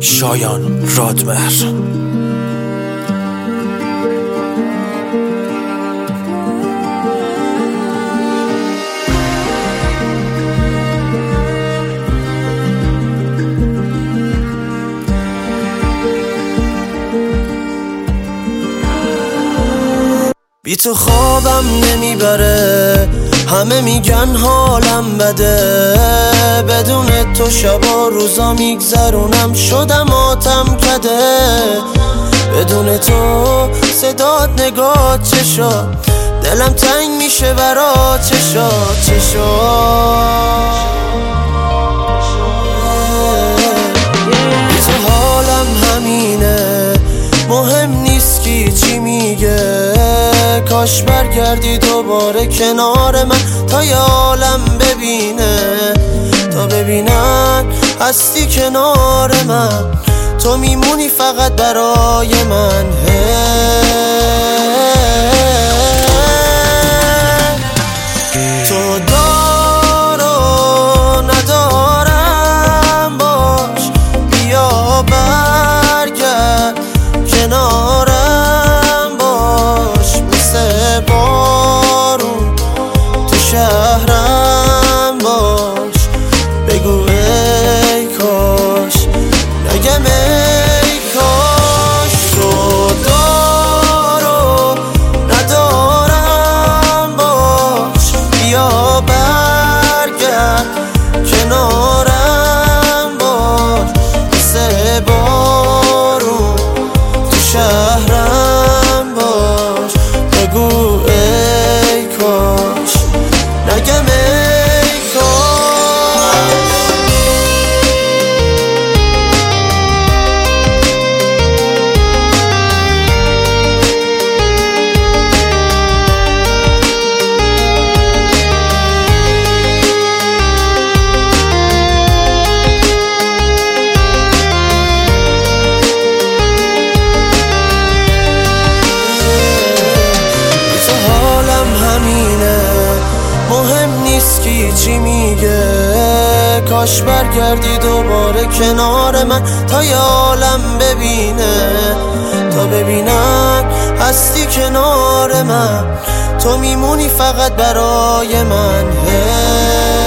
شایان رادمهر. بی تو خوابم نمیبره، همه میگن حالم بده، بدون تو شبا روزا میگذرونم شدم آتم کده، بدون تو صدات نگاه چشا دلم تنگ میشه برا چشا بی تو حالم همینه، مهم نیست کی چی میگه، کاش برگردی دوباره کنار من تا یه عالم ببینه، تا ببینن هستی کنار من، تو میمونی فقط برای من. تو دار و ندارم باش، بیا برگرد کنارم باش، مثل بارون تو شهرم باش، بگو ای کاش نگم ای کاش. تو دار و ندارم باش، بیا برگرد کنارم باش، مثل بارون تو شهرم باش، بگو ای کاش نگم ای کاش. مهم نیست کی چی میگه، کاش برگردی دوباره کنار من تا یه عالم ببینه، تا ببینن هستی کنار من، تو میمونی فقط برای من.